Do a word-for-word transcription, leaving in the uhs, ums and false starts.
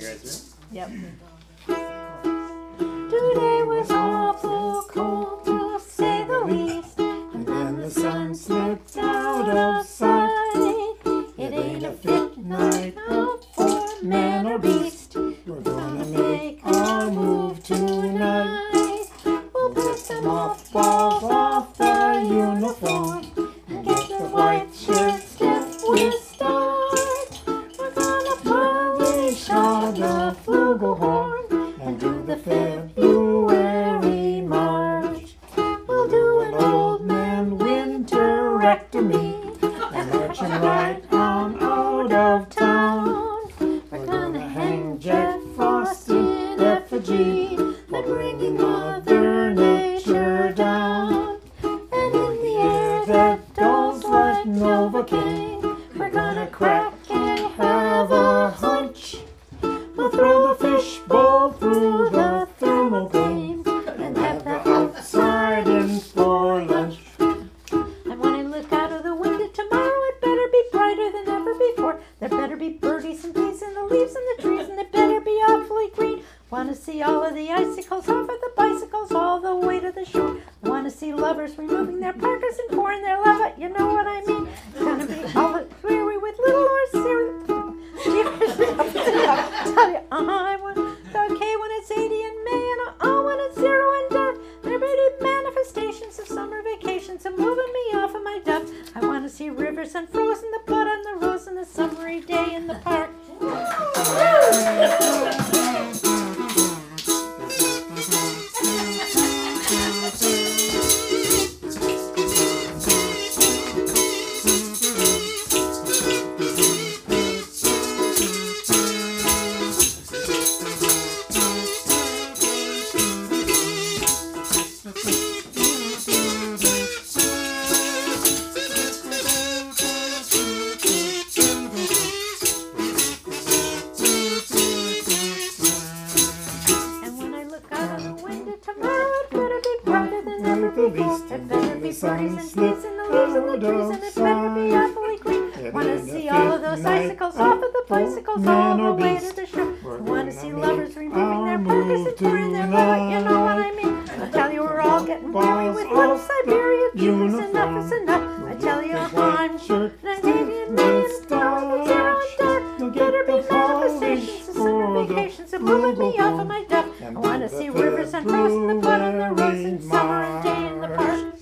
guys Yep. Today was awful cold to say the least, and then the sun slipped out of sight. It ain't a fit night out for man or beast. We're gonna make our move tonight. We'll put the mothballs off the uniform and get the white shirt stiff with start. We're gonna polish all the flugelhorn and do the February march. We'll do an old man winterectomy and marching right on out of town. We're gonna hang Jack Frost in effigy for bringing Mother Nature down. And in the air that dulls like Novocaine, we're gonna crack and have a hunch. We'll throw the fishbowl through the thermal beam and have the outside in for lunch. And when I look out of the window tomorrow, it better be brighter than ever before. There better be birdies and bees in the leaves and the trees, and it better be awfully green. Want to see all of the icicles off of the bicycles all the way to the shore. Want to see lovers removing their parkas and pouring their love out. You know what I mean? It's gonna be all weary with little or serious. Tell you, I want okay when it's eighty in May, and oh when it's zero in death. There may be manifestations of summer vacations and moving me off of my duff. I want to see rivers unfrozen, the blood on the rose, and the summery day in the park. It better be birdies and bees and the leaves and the trees, and it better be awfully green. Wanna see all of those icicles off of the bicycles all the way to the shore. Wanna see lovers removing their parkas and pouring their love out. You know what I mean? I tell you we're all getting weary with little Siberia Cubans. Enough is enough. I tell you I'm sure an Indian man is down with zero and dark. Better be manifestations of summer vacations and moving me off of my duff. I wanna see rivers unfrozen, the blood on the rose, and summer and day in the park.